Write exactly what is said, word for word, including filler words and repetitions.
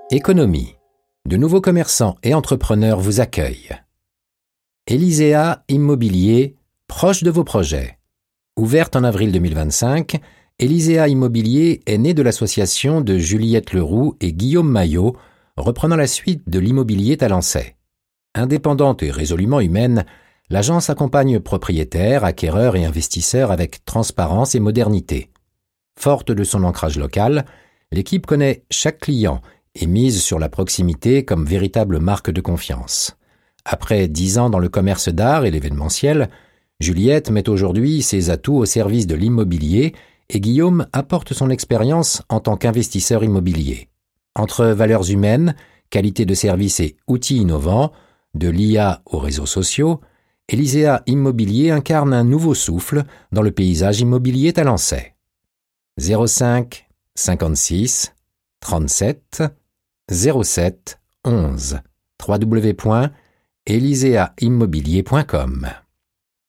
Économie. De nouveaux commerçants et entrepreneurs vous accueillent. Elisea Immobilier, proche de vos projets. Ouverte en avril deux mille vingt-cinq, Elisea Immobilier est née de l'association de Juliette Leroux et Guillaume Maillot, reprenant la suite de l'immobilier talençais. Indépendante et résolument humaine, l'agence accompagne propriétaires, acquéreurs et investisseurs avec transparence et modernité. Forte de son ancrage local, l'équipe connaît chaque client et mise sur la proximité comme véritable marque de confiance. Après dix ans dans le commerce d'art et l'événementiel, Juliette met aujourd'hui ses atouts au service de l'immobilier et Guillaume apporte son expérience en tant qu'investisseur immobilier. Entre valeurs humaines, qualité de service et outils innovants, de l'I A aux réseaux sociaux, Elisea Immobilier incarne un nouveau souffle dans le paysage immobilier talençais. zéro cinq cinquante-six trente-sept zéro sept onze w w w point elisea immobilier point com